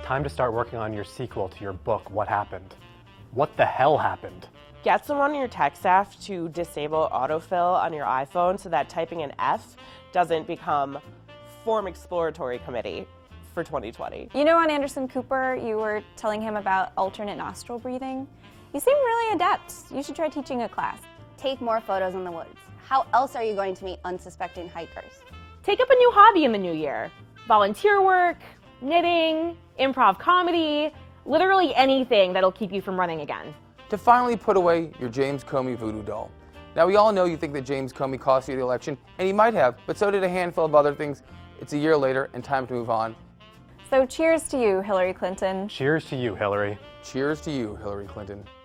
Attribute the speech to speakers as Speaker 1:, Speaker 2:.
Speaker 1: time to start working on your sequel to your book, What Happened? What the hell happened?
Speaker 2: Get someone on your tech staff to disable autofill on your iPhone so that typing an F doesn't become Form Exploratory Committee for 2020.
Speaker 3: You know, on Anderson Cooper, you were telling him about alternate nostril breathing. You seem really adept. You should try teaching a class.
Speaker 4: Take more photos in the woods. How else are you going to meet unsuspecting hikers?
Speaker 5: Take up a new hobby in the new year. Volunteer work, knitting, improv comedy, literally anything that'll keep you from running again.
Speaker 6: To finally put away your James Comey voodoo doll. Now, we all know you think that James Comey cost you the election, and he might have, but so did a handful of other things. It's a year later, and time to move on.
Speaker 3: So cheers to you, Hillary Clinton.
Speaker 1: Cheers to you, Hillary.
Speaker 6: Cheers to you, Hillary Clinton.